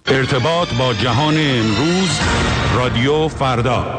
ارتباط با جهان امروز، رادیو فردا.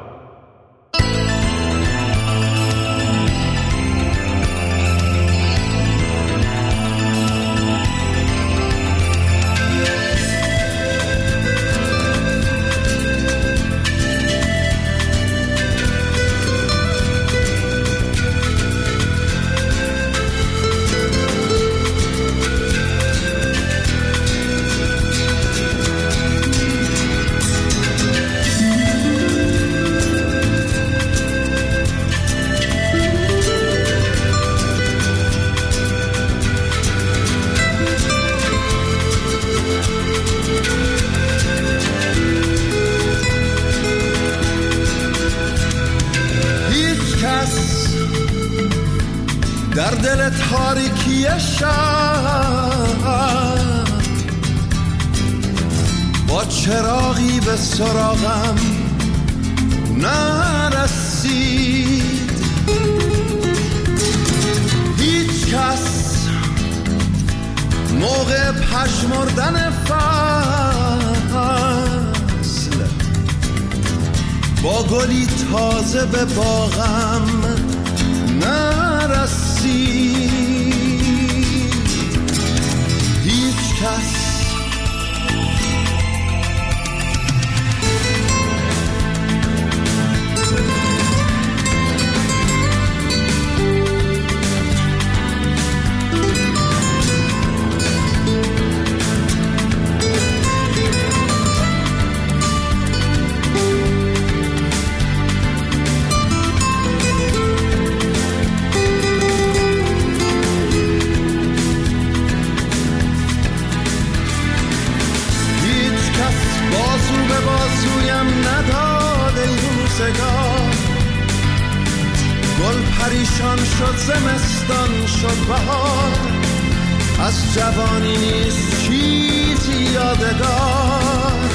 در دل تاریکی شب با چراغی به سراغم نرسید. هیچ کس موقع پژمردن فصل با گلی تازه به باغم نرسید. هیچ کس گل پریشان شد، زمستان شد بهار، از جوانی نیست چیزی یادگار.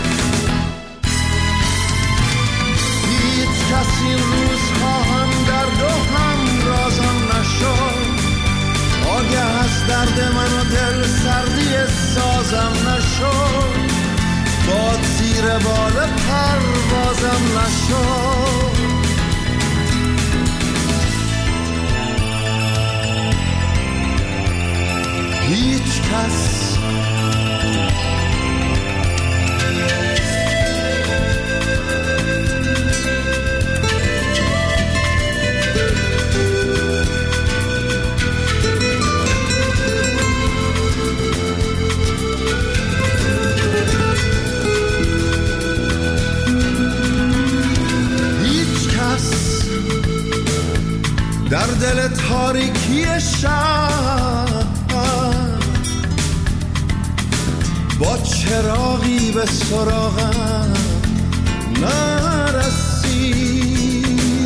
هیچ کسی این روزها هم درد و هم رازم نشد، آگه از درد من و دل سردی سازم نشد، باد زیر بال پروازم نشد. هیچ کس در دل تاریکی شب با چراغی به سراغم نرسید.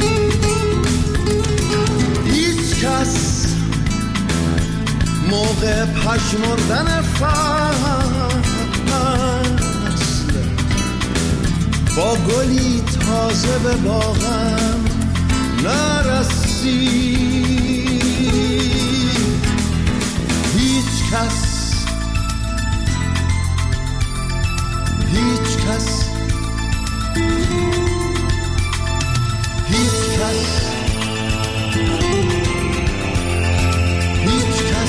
هیچ کس موقع پژمردن فصل با گلی تازه به باغم نرسید. هیچ کس هیچ کس هیچ کس هیچ کس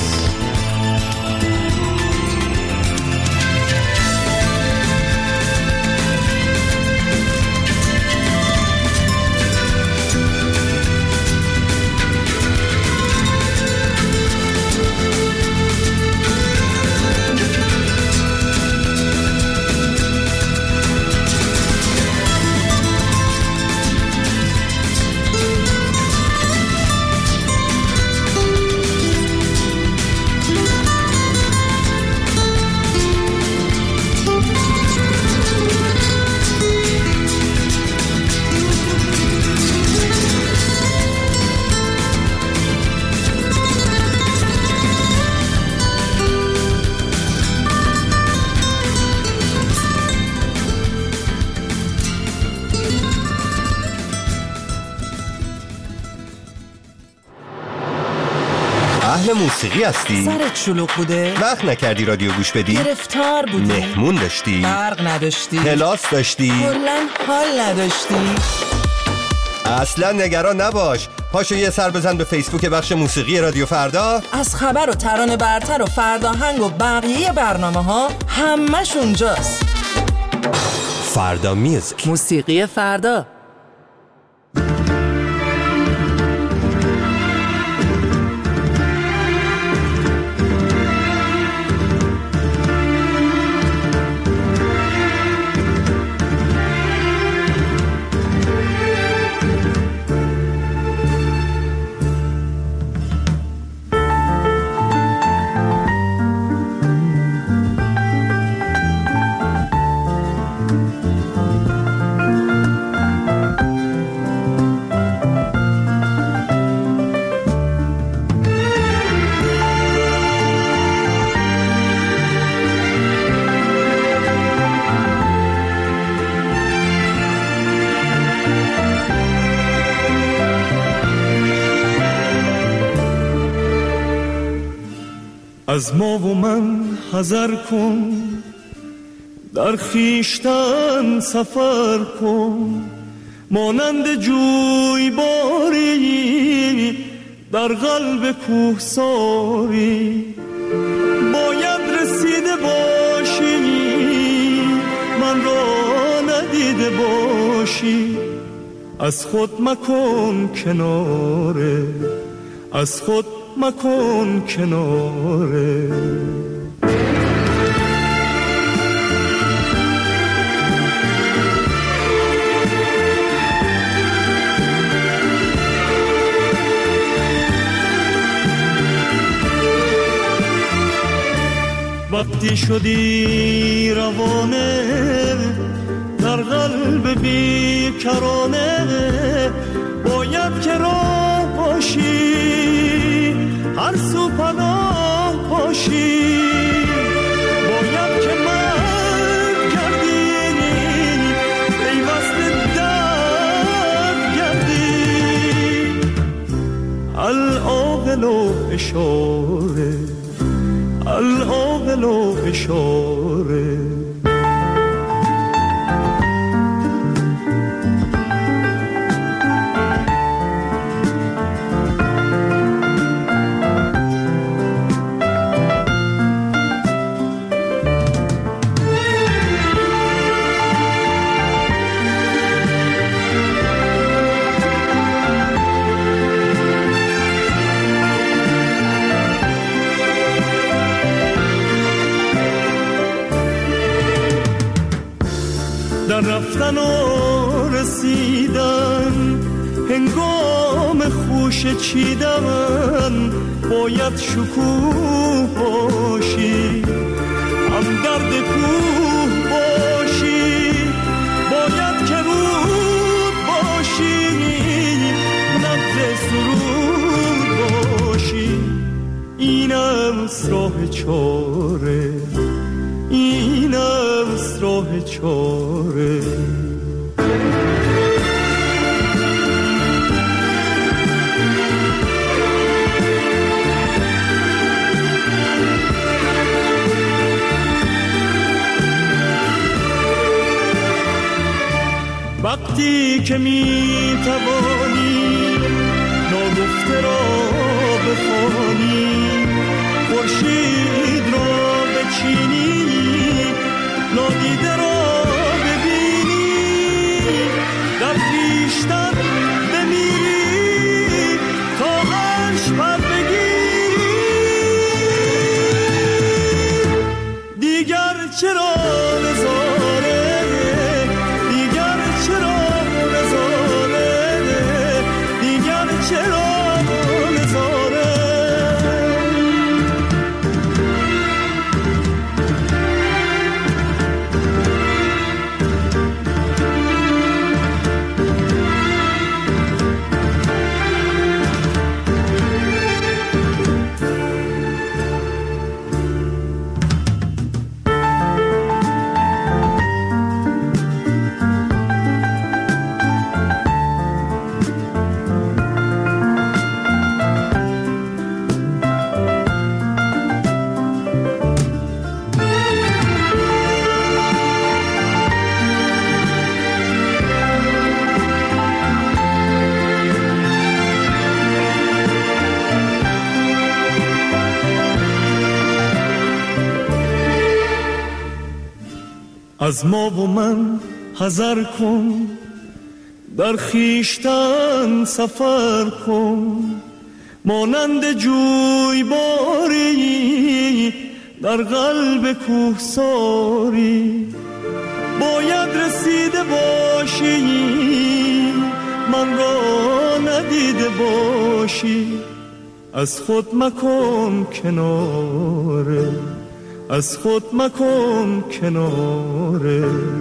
موسیقی هستی؟ سرت شلوغ بوده؟ وقت نکردی رادیو گوش بدی؟ گرفتار بودی؟ مهمون داشتی؟ برق نداشتی؟ کلاس داشتی؟ کلاً حال نداشتی؟ اصلا نگران نباش. پاشو یه سر بزن به فیسبوک بخش موسیقی رادیو فردا. از خبر و ترانه برتر و فرداهنگ و بقیه برنامه ها همش اونجاست. فردا میوزیک، موسیقی فردا. از ما و من حذر کن، در خویشتن سفر کن، مانند جویباری در قلب کوهساری. باید رسیده باشی من را ندیده باشی، از خود مکن کناره، از خود مکن کناره. وقتی شدی روانه در قلب بیکرانه، باید که راه باشی هر سو پناه باشی. باید که مرد گردی پیوست درد گردی. العاقل و اشاره، العاقل و اشاره. در رفتن و رسیدن هنگام خوش چیدن، باید شکوه باشی هم درد کوه باشی. باید که رود باشی نبض سرود باشی. اینم راه چاره، اینم راه چاره. وقتی که می توانی ناگفته را بخوانی، خورشید را بچینی نادیده را ببینی، در خویشتن بمیری تا عرش پر بگیری. دیگر چرا نظاره، دیگر چرا نظاره، دیگر چرا نظاره. از ما و من حذر کن، در خیشتن سفر کن، مانند جویباری در قلب کوهساری. باید رسیده باشی من را ندیده باشی، از خود مکن کناره، از خود مکن کناره.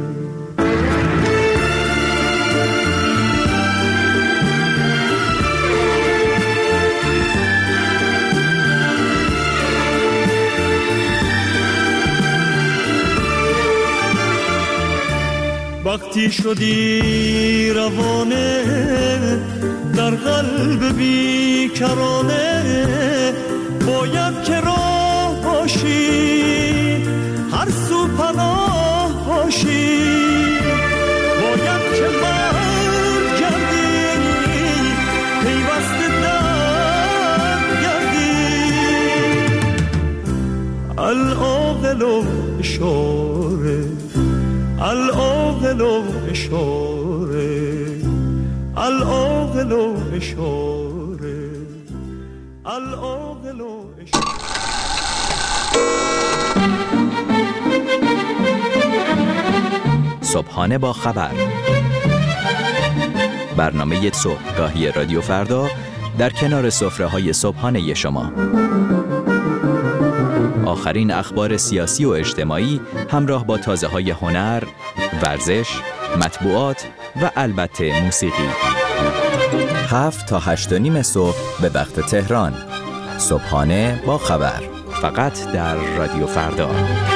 وقتی شدی روانه در قلب بیکرانه، باید که راه باشی هر سو پناه باشی، باید که مرد گردی پیوسته در گردی. العاقل و اشاره، العاقل و اشاره، العاقل و اشاره، العاقل و اشاره. صبحانه با خبر، برنامه صبحگاهی رادیو فردا در کنار سفره‌های صبحانه شما. آخرین اخبار سیاسی و اجتماعی همراه با تازه‌های هنر، ورزش، مطبوعات و البته موسیقی. 7 تا 8:30 صبح به وقت تهران. صبحانه با خبر، فقط در رادیو فردا.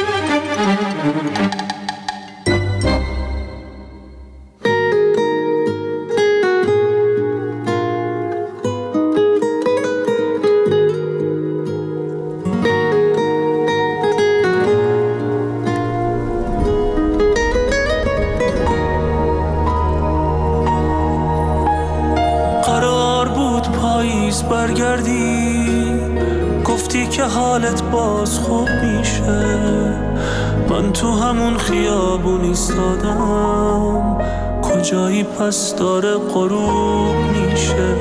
برگردی گفتی که حالت باز خوب میشه، من تو همون خیابون ایستادم، کجایی پس داره غروب میشه.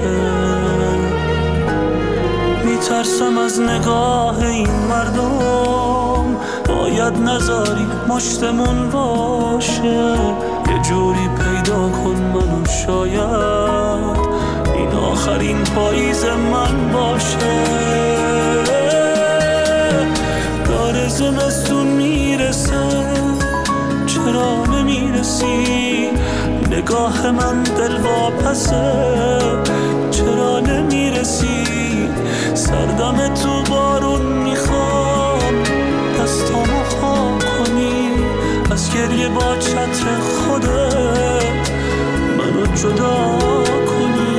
میترسم از نگاه این مردم، باید نذاری مشتمون باشه، یه جوری پیدا کن منو، شاید این آخرین پاییز من باشه. داره زمستون میرسه، چرا نمیرسی؟ نگاه من دل واپسه، چرا نمیرسی؟ سردم تو بارون میخوام، دستامو خام کنی، از گریه با چتر خودت منو جدا کنی.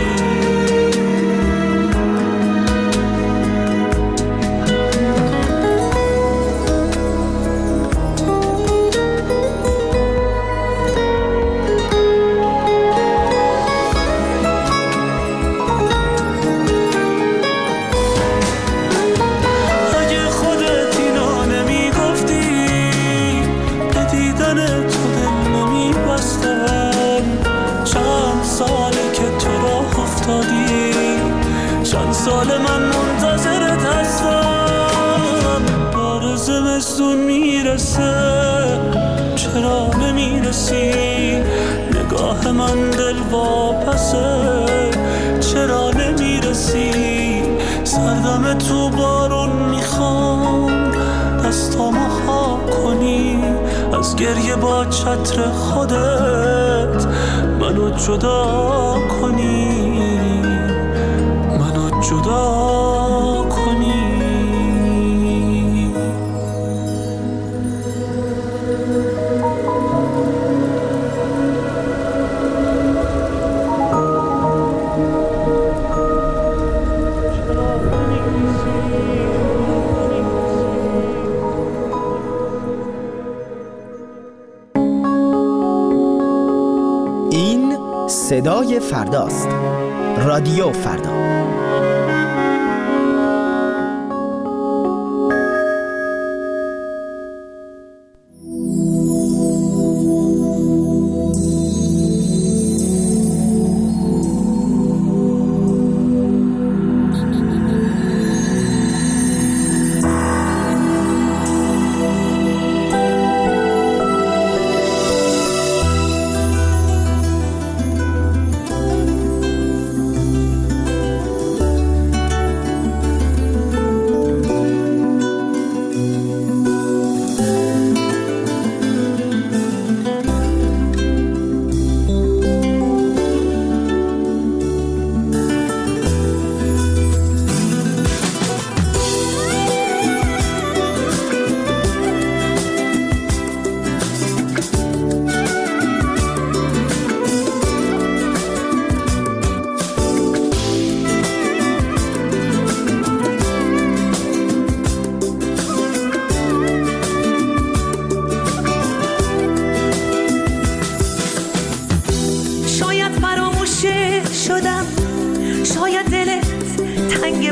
سال من منتظرت هستم، داره زمستون میرسه، چرا نمیرسی؟ نگاه من دل واپسه، چرا نمیرسی؟ سردم تو بارون میخوام، دستامو خاک کنی، از گریه با چتر خودت منو جدا کنی، جدا کنی. این صدای فرداست، رادیو فردا.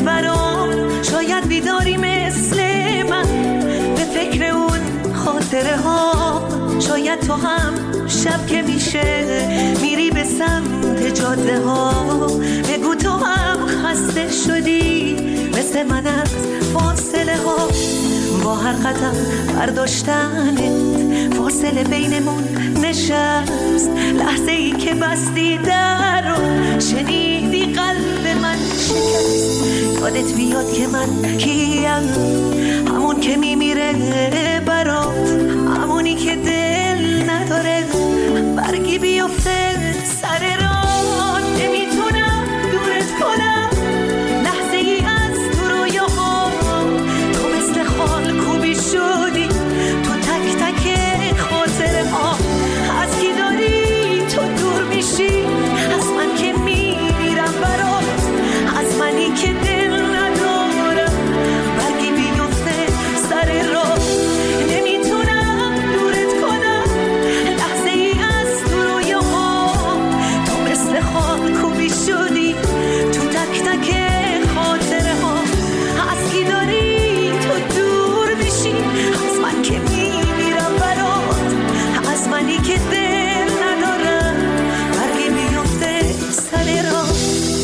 برام. شاید بیداری مثل من به فکر اون خاطره ها. شاید تو هم شب که میشه میری به سمت جاده ها. بگو تو هم خسته شدی مثل من از فاصله ها. با هر قدم برداشتنت فاصله بینمون نشست. لحظه ای که بستی در رو شنیدی قلب من شکست. یادت بیاد که من کیم، همون که میمیره برات، همونی که دل نداره برگی بیفته سر راه. نمیتونم دورت کنم لحظه ای از تو رویاها. تو مثل خال کوبی شدی تو تک تک خاطره ها. از کی داری تو دور میشی؟ از من که میمیرم برات، از منی که دل ندارم برگی بیفته سر راه. نمیتونم دورت کنم لحظه ای از تو رویاها. تو مثل خال کوبی شدی تو تک تک خاطره ها. از کی داری تو دور میشی؟ از من که میمیرم برات، از منی که دل ندارم برگی بیفته سر راه.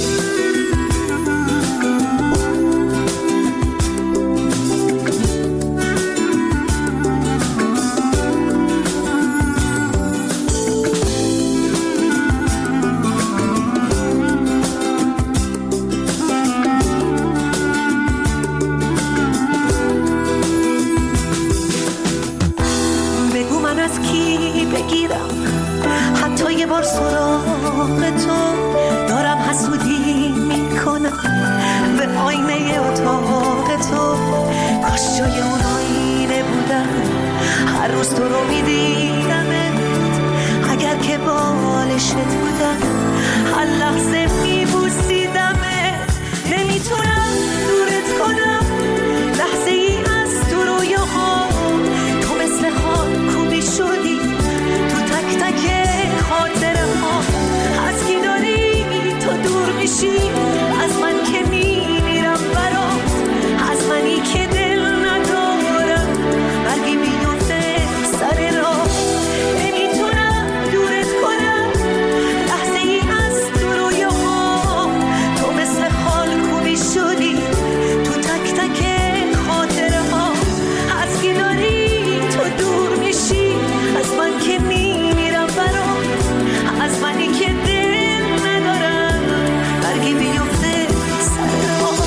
بگو من از کی بگیرم حتی یه بار سراغ تو. دارم حسودی میکنم به آینه اتاق تو. کاش جای اون آینه بودم هر روز تو رو میدیدمت. اگر که بالشت بودم هر لحظه میبوسیدمت. نمیتونم دورت کنم لحظه ای از تو رویاها. تو مثل خال کوبی شدی تو تک تک خاطره ها. از کی داری تو دور میشی؟ از من که میمیرم برات، از منی که دل ندارم برگی بیفته سر راه. نمیتونم دورت کنم لحظه ای از تو رویاها. تو مثل خال کوبی شدی تو تک تک خاطره ها. از کی داری تو دور میشی؟ از من که میمیرم برات، از منی که دل ندارم برگی بیفته سر راه.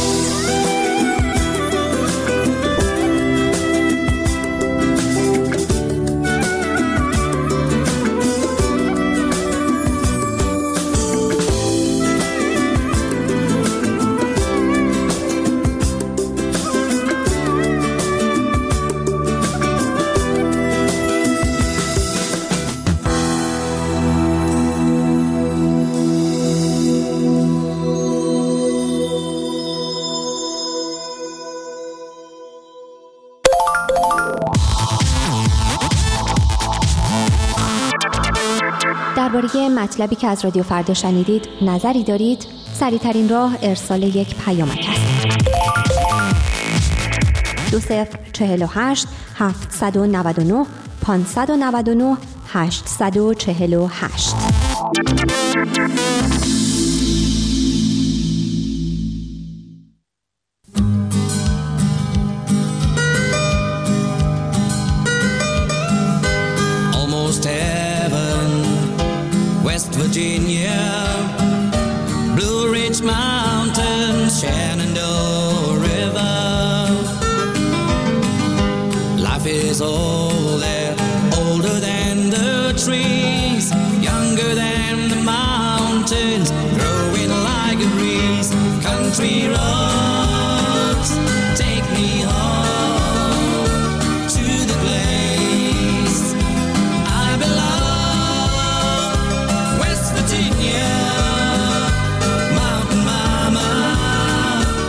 درباره مطلبی که از رادیو فردا شنیدید نظری دارید؟ سریع‌ترین راه ارسال یک پیامک است. 2048 799 599 848. Almost heaven, West Virginia, Blue Ridge Mountains, Shenandoah River. Life is old there, older than the trees, younger than the mountains, growing like a breeze. Country roads, take me home to the place I belong. West Virginia, Mountain Mama,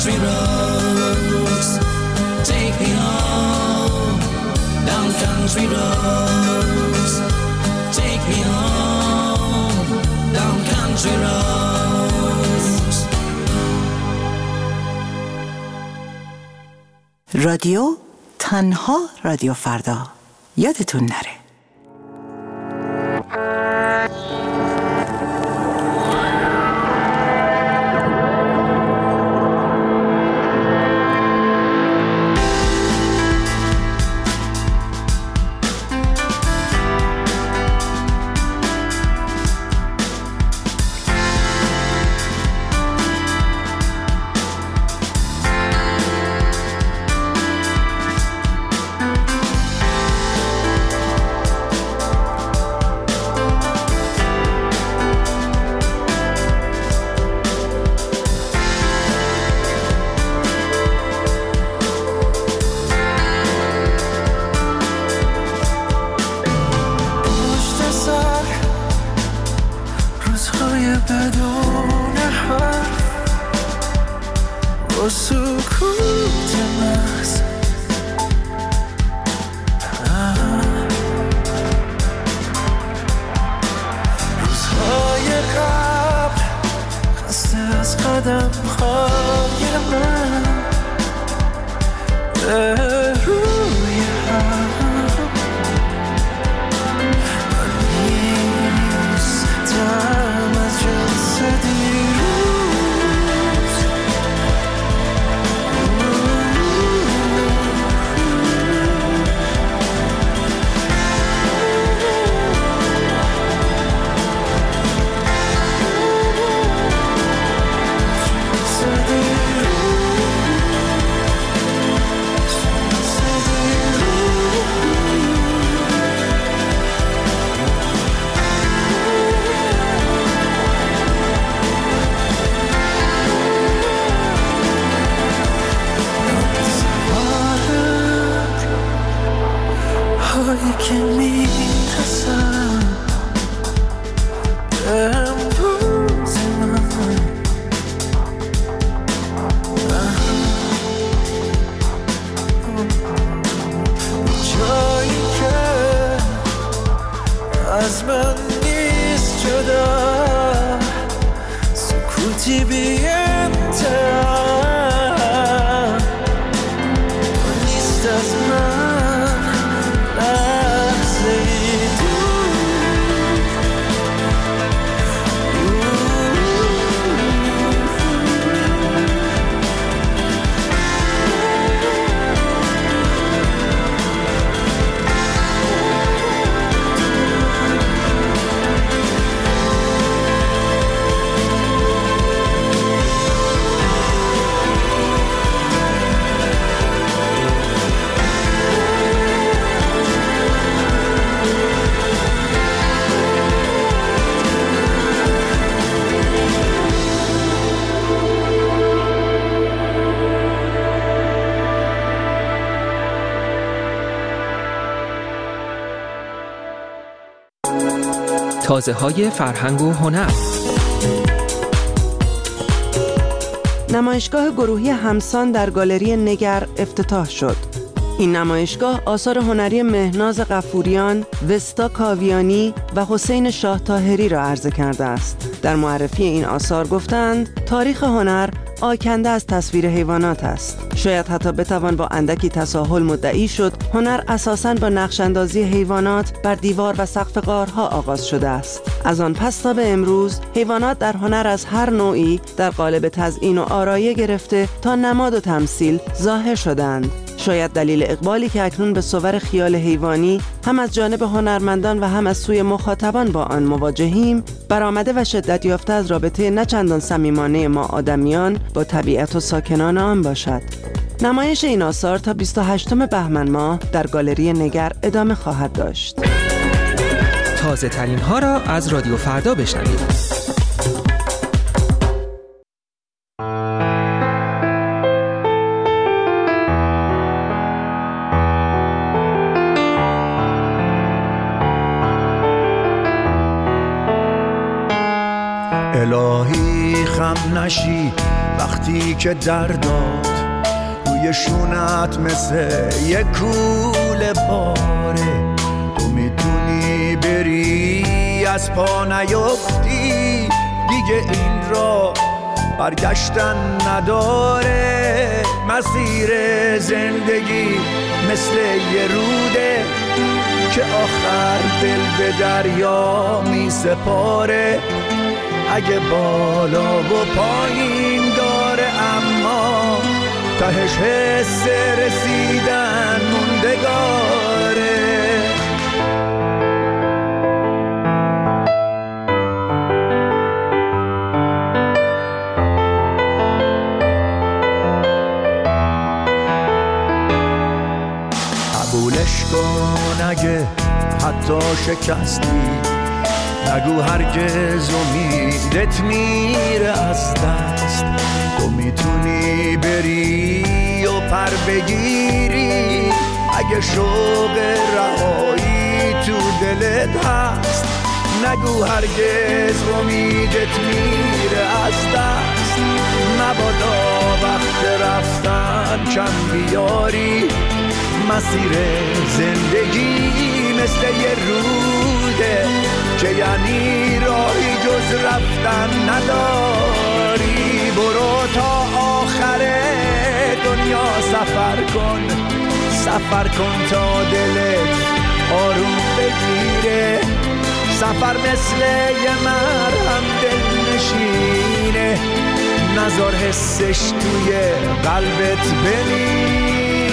country roads. Take me home down country roads. Take me home down country roads. رادیو تنها رادیو فردا. یادتون نره. بدون حرف و سکوت محض روزهای قبل خسته از قدم های من به روی هم من نیستم از جنس دیروز که می‌رسم امروز من جایی که از من نیست جدا سکوتی بی انتها نیست از من تازه‌های فرهنگ و هنر. نمایشگاه گروهی همسان در گالری نگر افتتاح شد. این نمایشگاه آثار هنری مهناز غفوریان، وستا کاویانی و حسین شاه طاهری را عرضه کرده است. در معرفی این آثار گفتند تاریخ هنر آکنده از تصویر حیوانات است. شاید حتی بتوان با اندکی تساهل مدعی شد هنر اساساً با نقش‌اندازی حیوانات بر دیوار و سقف غارها آغاز شده است. از آن پس تا به امروز حیوانات در هنر از هر نوعی در قالب تزیین و آرایه گرفته تا نماد و تمثیل ظاهر شدند. شاید دلیل اقبالی که اکنون به صور خیال حیوانی هم از جانب هنرمندان و هم از سوی مخاطبان با آن مواجهیم برآمده و شدت یافته از رابطه نه چندان صمیمانه ما آدمیان با طبیعت و ساکنان آن باشد. نمایش این آثار تا 28 بهمن ماه در گالری نگر ادامه خواهد داشت. تازه ترین ها را از رادیو فردا بشنوید. الهی خم نشی وقتی که درداد روی شونت مثل یه کوله پاره، تو میتونی بری از پا نیفتی، دیگه این را برگشتن نداره. مسیر زندگی مثل یه روده که آخر دل به دریا می سپاره. اگه بالا و پایین داره اما تهش حس رسیدن موندگاره. قبولش کن اگه حتی شکستی، نگو هرگز امیدت میره از دست. تو میتونی بری و پر بگیری اگه شوق رهایی تو دلت هست. نگو هرگز امیدت میره از دست. مبادا وقت رفتن کم بیاری. مسیر زندگی مثل یه روده که یعنی راهی جز رفتن نداری. برو تا آخر دنیا سفر کن، سفر کن تا دلت آروم بگیره. سفر مثل یه مرهم دل نشینه، نذار حسش توی قلبت بمیره.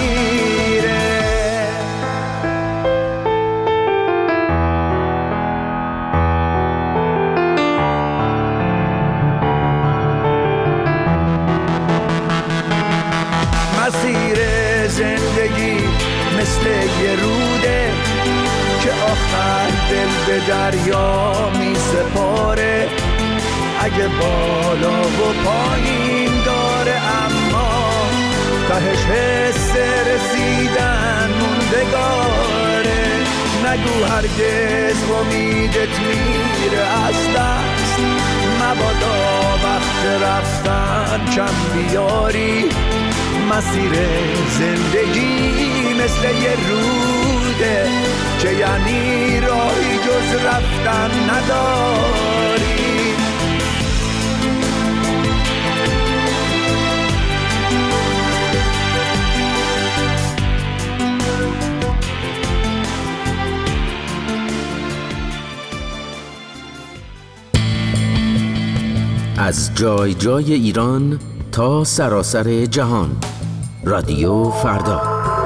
مسیر زندگی مثل یه روده که آخر دل به دریا می سپاره. اگه بالا و پایین داره اما تهش حس رسیدن موندگاره. نگو هرگز امیدت میره از دست. مبادا وقت رفتن کم بیاری. مسیر زندگی مثل یه روده که یعنی راهی جز رفتن نداری. از جای جای ایران تا سراسر جهان، رادیو فردا.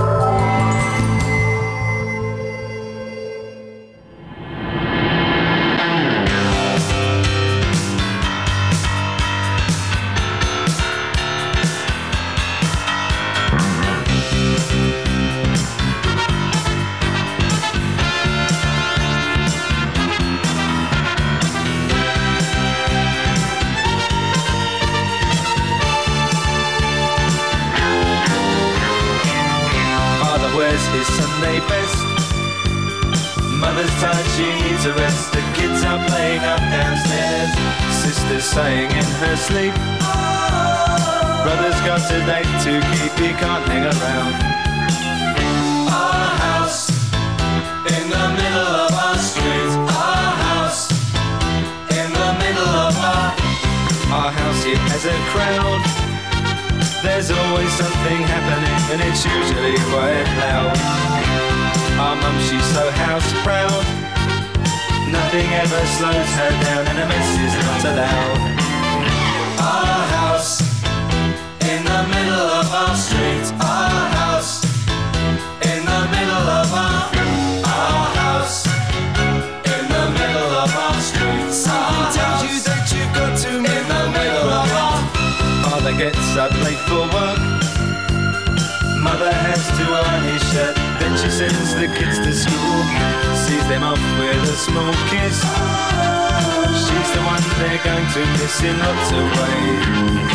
His Sunday best. Mother's tired, she needs a rest. The kids are playing up downstairs. Sister's sighing in her sleep. Brother's got a date to keep, he can't hang around. Our house in the middle of our street. Our house in the middle of our house, it has a crowd. There's always something happening and it's usually quite loud. Our mum, she's so house proud. Nothing ever slows her down and a mess is not allowed. Our house in the middle of our street. Our house in the middle of our house in the middle of our street. Something tells you that you've got to in the middle of our. Father gets up late for work. Mother has to iron his shirt. Then she sends the kids to school. Sees them off with a small kiss. She's the one they're going to miss in lots of ways.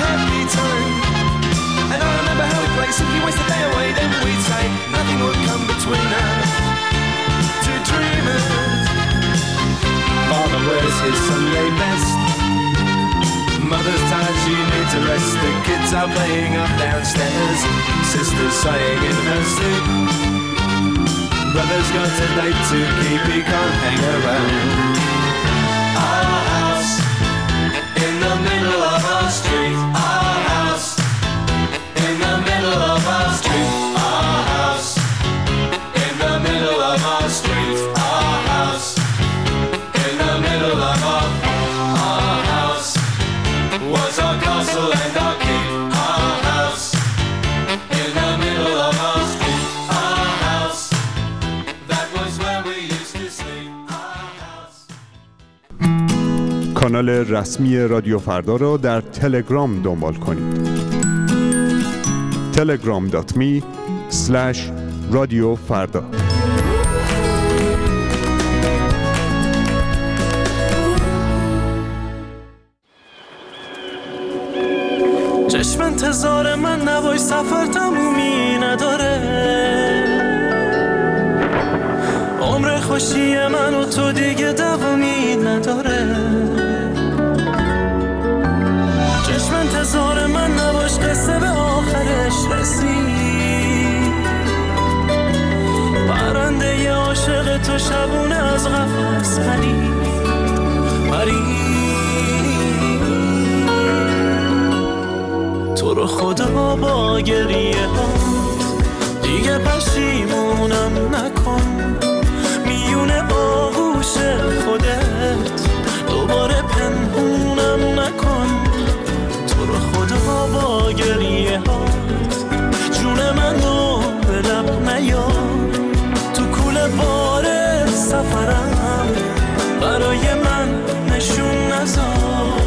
happy time. And I remember how we played, simply waste the day away. Then we'd say nothing would come between us, two dreamers. Father wears his Sunday best, mother's tired, she needs a rest. The kids are playing up downstairs, sister's sighing in her sleep. Brother's got a date to keep, he can't hang around. Our house in the middle of our street. Our house in the middle of our street. Our house in the middle of our street. Our house in the middle of our house was our castle and our keep. Our house in the middle of our street. Our house, that was where we used to sleep. Our house. کانال رسمی رادیو فردا را در تلگرام دنبال کنید. telegram.me/رادیوفردا. چشم انتظار من نباش، سفر تمومی نداره. عمر خوشی من و تو دیگه دوامی نداره. چشم انتظار من نباش، قصه به آخرش رسید. پرنده ی عاشق تو شبونه از قفس پرید. تو رو خدا با گریه ها دیگه پشیمونم نکن. میون آغوش خودت دوباره پنهونم نکن. تو رو خدا با گریه ها جون منو به لب نیار. تو کوله بار سفرم برای من نشون نذار.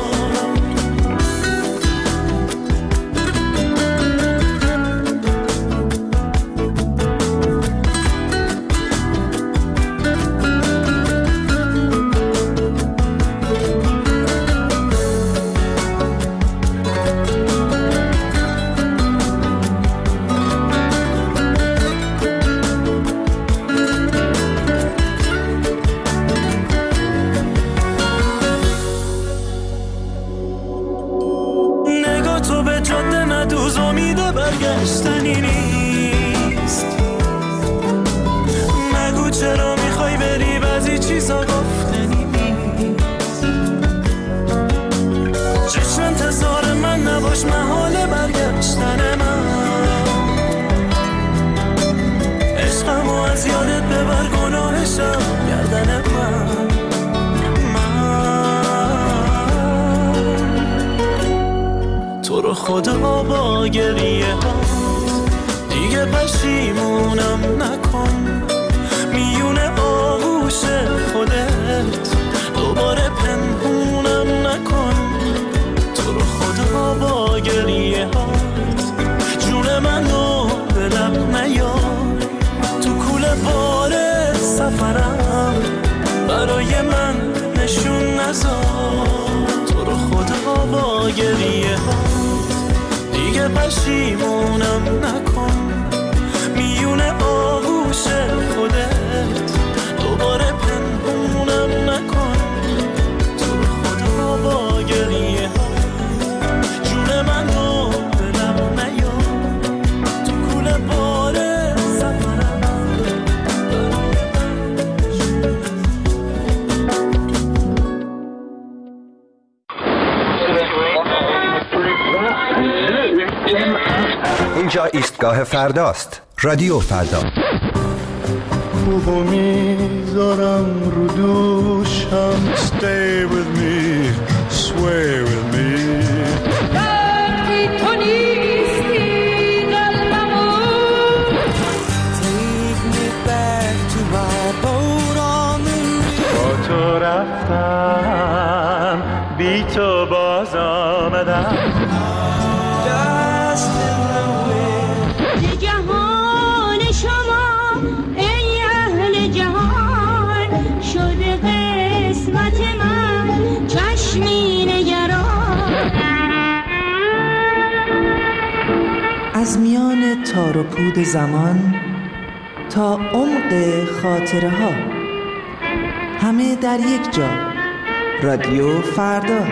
برگشتنی نیست. نگو چرا میخوای بری، بعضی چیزا گفتنی نیست. چشم انتظار من نباش، محال برگشتن من. عشقمو از یادت ببر، گناهشم گردن من. تو رو خدا با گریه ها دیگه پشیمونم نکن. میون آغوش خودت دوباره پنهونم نکن. تو رو خدا با گریه ها جون منو به لب نیار. تو کوله بار سفرم برای من نشون نذار. تو رو خدا با گریه ها دیگه پشیمونم نکن. میون آغوش خودت دوباره پنهونم نکن. تو رو خدا با گریه ها جون منو به لب نیار. تو کوله بار سفرم اینجا ایستگاه فرداست. رادیو فردا. خوبو میذارم رو دوشم. Stay with me, sway with me. وقتی تو نیستی قلبمو. Take me back to my boat on the river. با تو رفتم، بی تو باز آمدم. جهان شما ای اهل جهان، شده قسمت من چشمی نگران. تار و پود زمان تا عمق خاطره ها، همه در یک جا. رادیو فردا.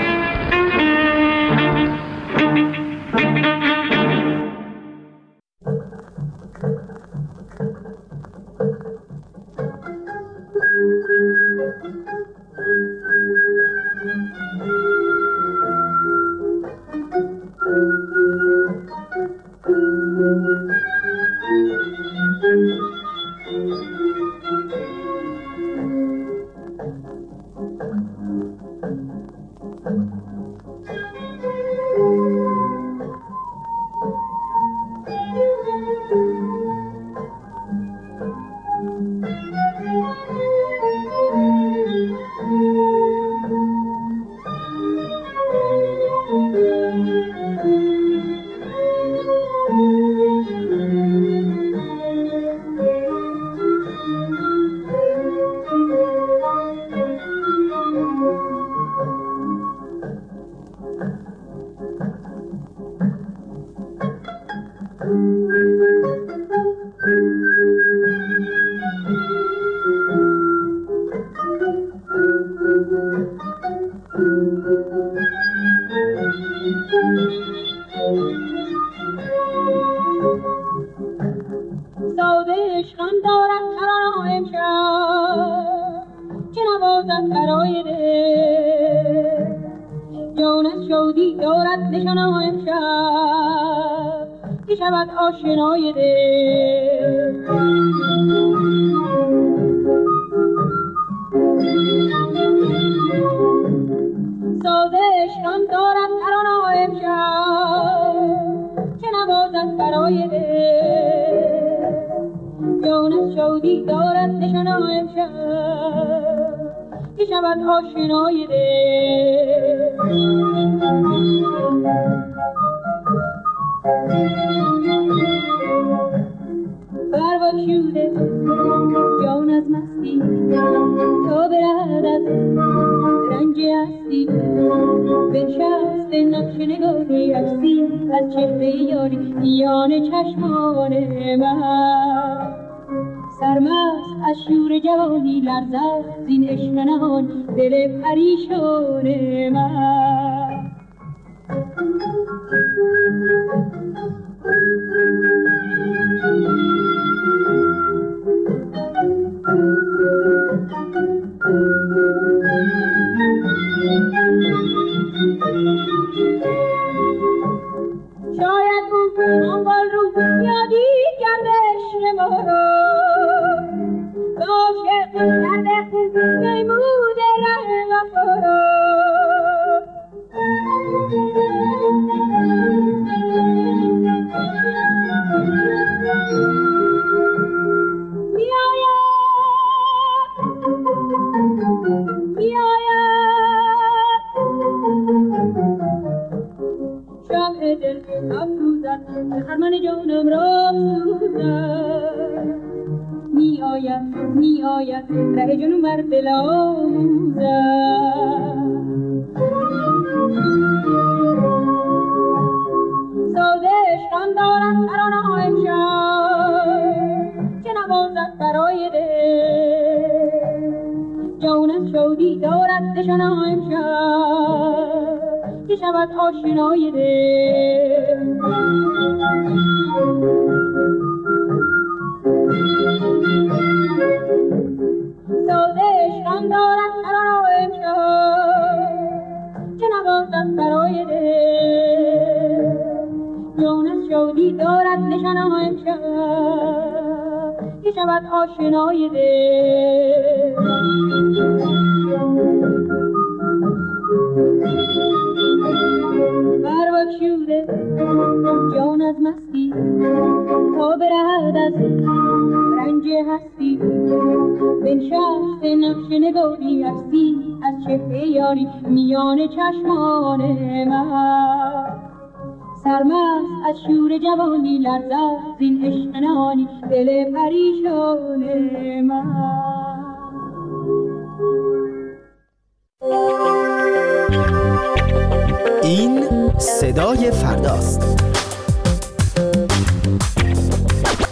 این صدای فرداست.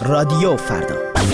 رادیو فردا.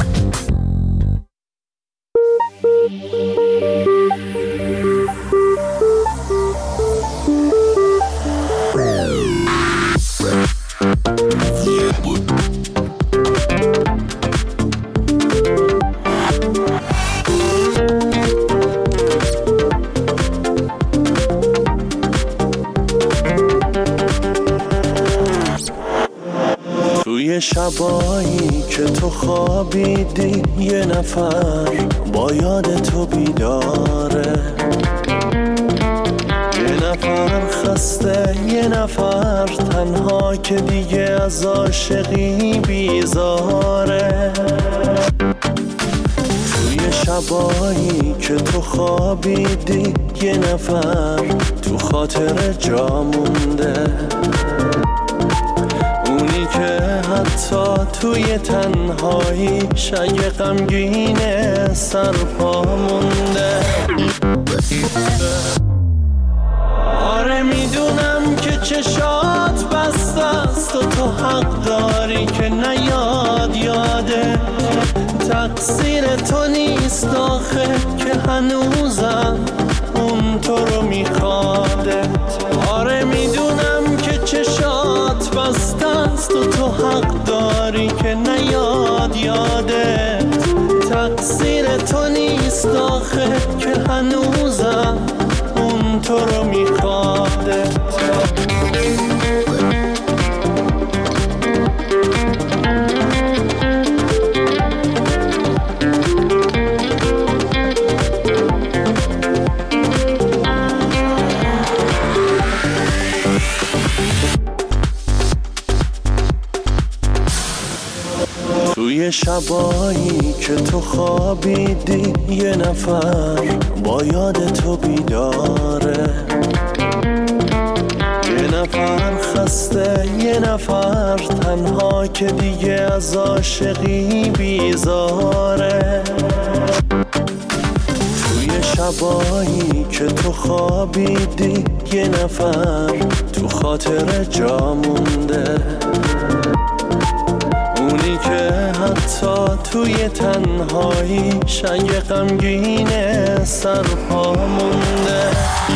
توی شبایی که تو خوابیدی یه نفر با یاد تو بیداره، یه نفر خسته، یه نفر تنها که دیگه از عاشقی بیزاره. توی شبایی که تو خوابیدی یه نفر تو خاطر جا مونده، اونی که حتی توی تنهاییش اگه غمگینه سرپا مونده. آره میدونم که چشات بسته است و تو حق داری که نیاد یاده، تقصیر تو نیست آخه که هنوزم اون تو رو میخواده. آره میدونم که چشات بسته است و تو حق داری که نیاد یاده، تقصیر تو نیست آخه که هنوزم اون تو رو میخواده. توی شبایی که تو خوابیدی یه نفر با یاد تو بیداره، یه نفر خسته، یه نفر تنها که دیگه از عاشقی بیزاره. توی شبایی که تو خوابیدی یه نفر تو خاطر جا مونده، اونی که حتی توی تنهاییش اگه غمگینه سرپا مونده.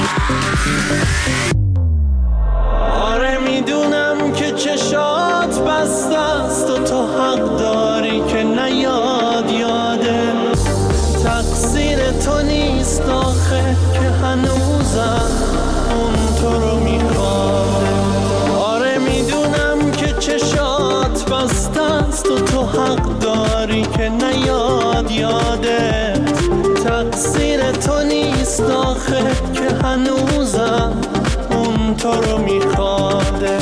آره میدونم که چشات بسته است و تو حق داری که نیاد یاده، تقصیر تو نیست آخه که هنوزم اون تو رو میخواده. آره میدونم که چشات بسته است و تو حق داری که نیاد یاده، تقصیر تو نیست آخه که هنوزم اون تو رو میخواده.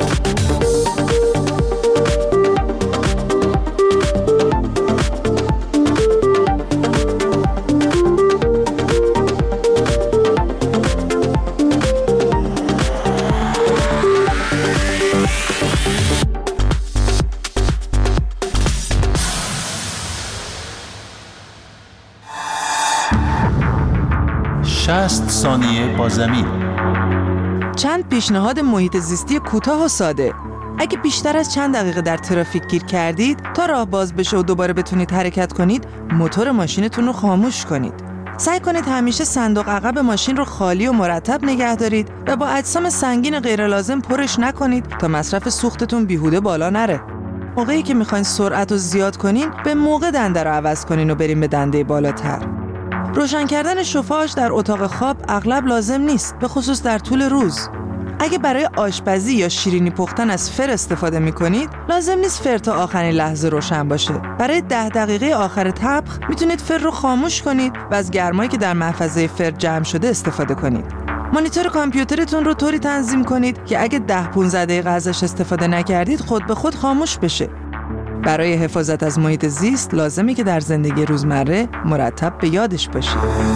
ثانیه با زمین. چند پیشنهاد محیط زیستی کوتاه و ساده. اگه بیشتر از چند دقیقه در ترافیک گیر کردید، تا راه باز بشه و دوباره بتونید حرکت کنید، موتور ماشینتون رو خاموش کنید. سعی کنید همیشه صندوق عقب ماشین رو خالی و مرتب نگه دارید و با اجسام سنگین غیر لازم پرش نکنید تا مصرف سوختتون بیهوده بالا نره. موقعی که میخواین سرعت رو زیاد کنین، به موقع دنده رو عوض کنین و بریم به دنده بالاتر. روشن کردن شوفاژ در اتاق خواب اغلب لازم نیست، به خصوص در طول روز. اگه برای آشپزی یا شیرینی پختن از فر استفاده می‌کنید، لازم نیست فر تا آخرین لحظه روشن باشه. برای 10 دقیقه آخر طبخ میتونید فر رو خاموش کنید و از گرمایی که در محفظه فر جمع شده استفاده کنید. مانیتور کامپیوترتون رو طوری تنظیم کنید که اگه 10-15 دقیقه ازش استفاده نکردید، خود به خود خاموش بشه. برای حفاظت از محیط زیست لازمه که در زندگی روزمره مرتب به یادش باشید.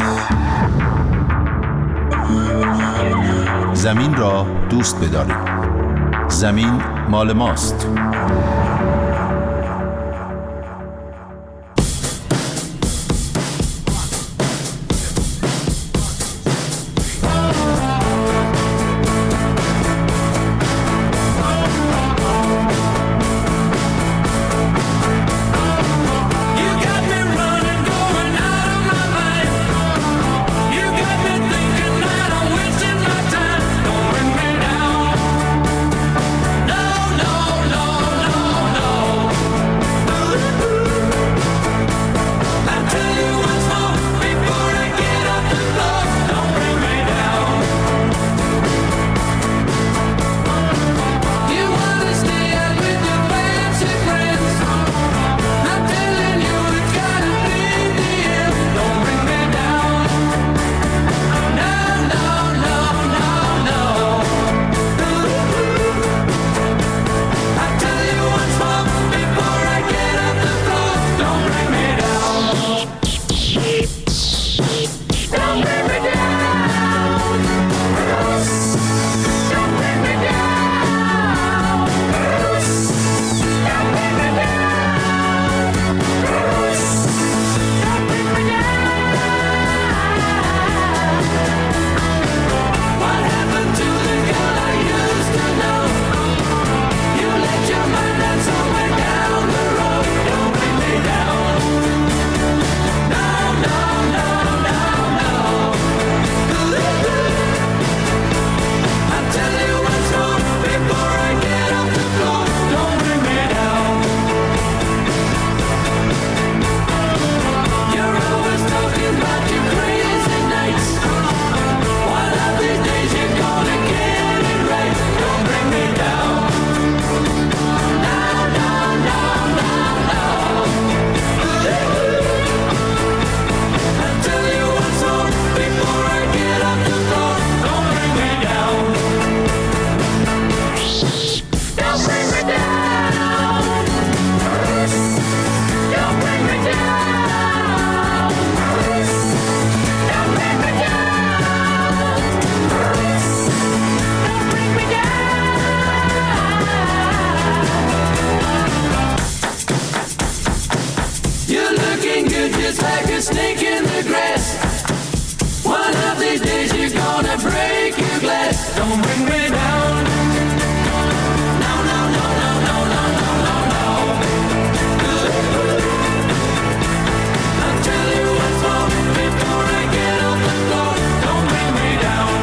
زمین را دوست بدارید. زمین مال ماست. you just like a snake in the grass. One of these days you're gonna break your glass. Don't bring me down. No, no, no, no, no, no, no, no, no. I'll tell you what's wrong before I get off the floor. Don't bring me down.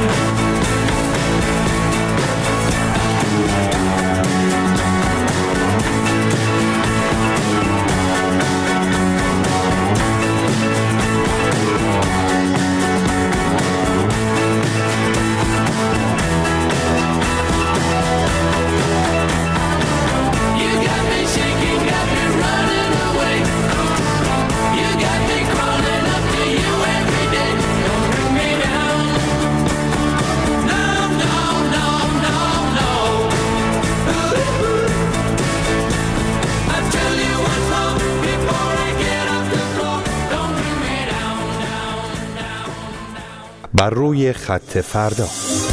بر روی خط فردا.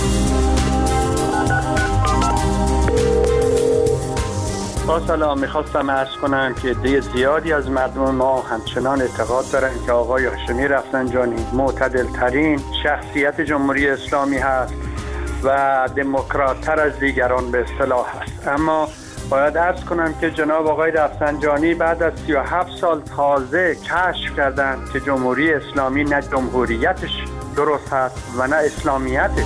با سلام، میخواستم عرض کنم که عده زیادی از مردم ما همچنان اعتقاد دارن که آقای هاشمی رفسنجانی معتدل ترین شخصیت جمهوری اسلامی هست و دموکرات تر از دیگران به اصطلاح هست. اما باید عرض کنم که جناب آقای رفسنجانی بعد از 37 سال تازه کشف کردن که جمهوری اسلامی نه جمهوریتش درست هست و نه اسلامیتش.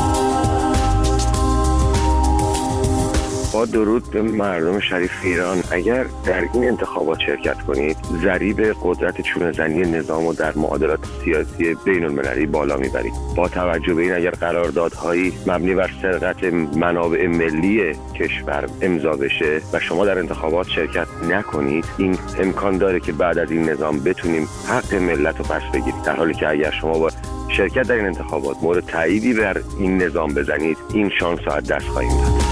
با درود به مردم شریف ایران، اگر در این انتخابات شرکت کنید ضریب قدرت چونه‌زنی نظام و در معادلات سیاسی بین المللی بالا میبرید. با توجه به این اگر قراردادهایی مبنی بر سرقت منابع ملی کشور امضا بشه و شما در انتخابات شرکت نکنید، این امکان داره که بعد از این نظام بتونیم حق ملت رو پس بگیرید، در حالی که اگر شما با شرکت در این انتخابات مورد تاییدی بر این نظام بزنید، این شانس رو از دست خواهیم داد.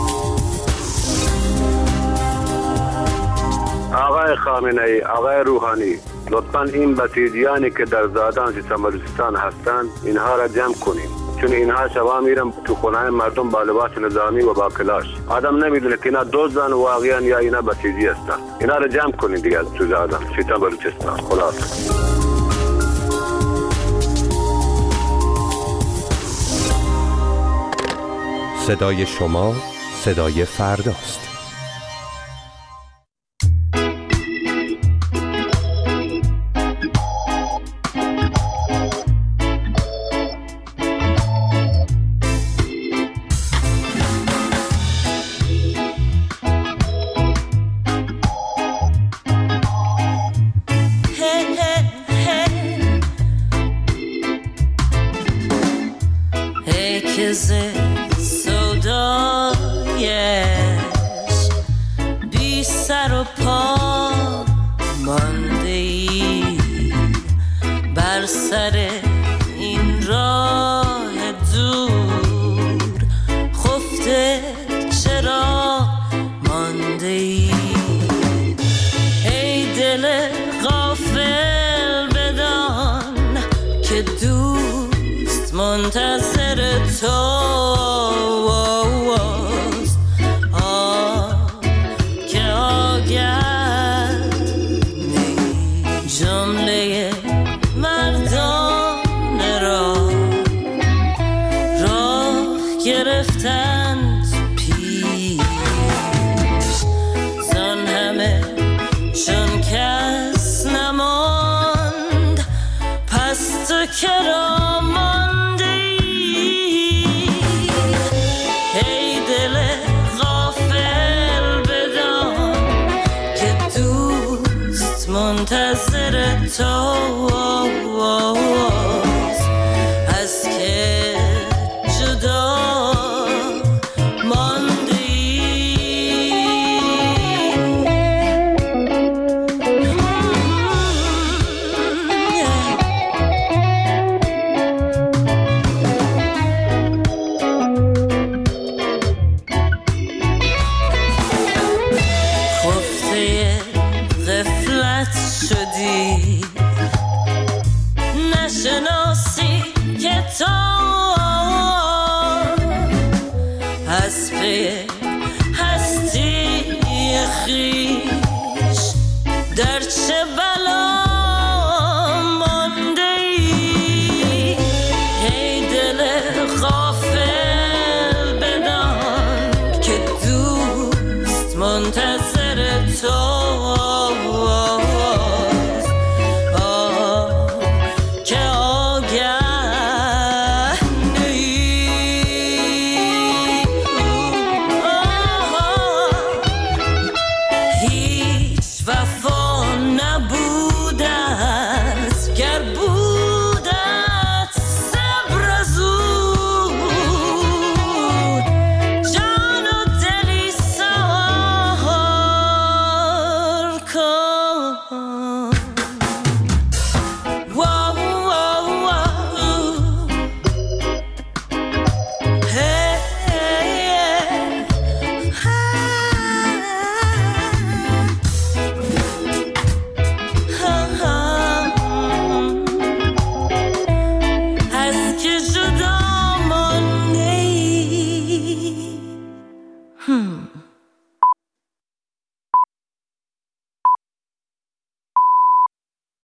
آقای خامنه‌ای، آقای روحانی، لطفاً این بسیجیانی که در زادان سیستان بلوچستان هستند اینها را جمع کنیم، چون اینها شبا میرن تو خونه مردم با لباس نظامی و با کلاش. آدم نمیدونه که اینا دزدن واقعا یا اینا بسیجی هستن. اینا را جمع کنید دیگه تو زادان سیستان بلوچستان. خلاص صدای شما صدای فرداست. شدی